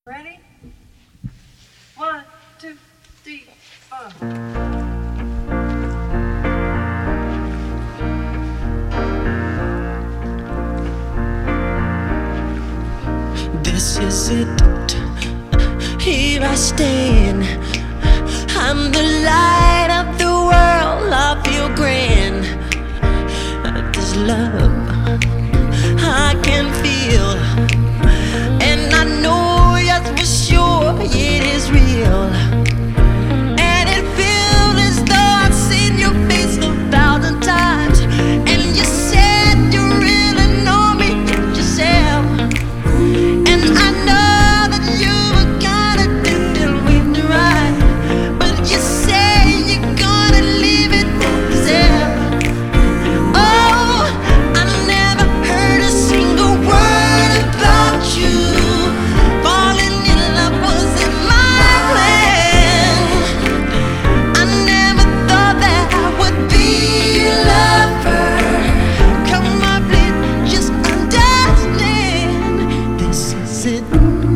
Ready? One, two, three, four. This is it, here I stand. I'm the light of the world, I feel grand. This love I can feel, and I know, yes, for sure it is real. And it feels as though I've seen your face 1,000 times. And you said you really know me yourself. And I know that you were gonna do the wind right, but you say you're gonna leave it yourself. Oh, I never heard a single word about you. Falling in love wasn't my plan. I never thought that I would be your lover. Come on, please, just understand. This is it.